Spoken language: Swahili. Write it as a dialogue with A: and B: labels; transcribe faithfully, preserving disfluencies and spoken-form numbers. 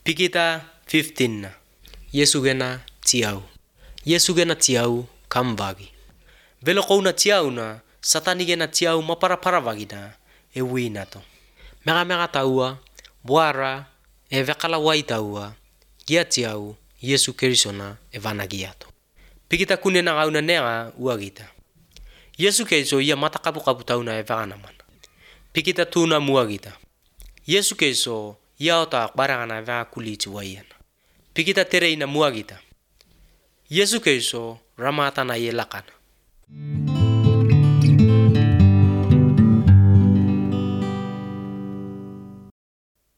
A: Pikita fifteen na. Yesu gena tiau. Yesu gena tiau kambagi. Velo kouna tiau na satani gena tiau mapara-para vagina e wina to. Mega mega taua buara e vekala wai taua gia tiau Yesu Kerisona e vanagia to. Pikita kune na gauna nega uagita. Yesu Keriso ia matakapu kapu tauna e vagana mana. Pikita tuna muagita. Yesu Keriso ia ota barangana e vaga kulitu waiana. Pikita tere ina muagita. Yesu Keriso ramata na ye lakana.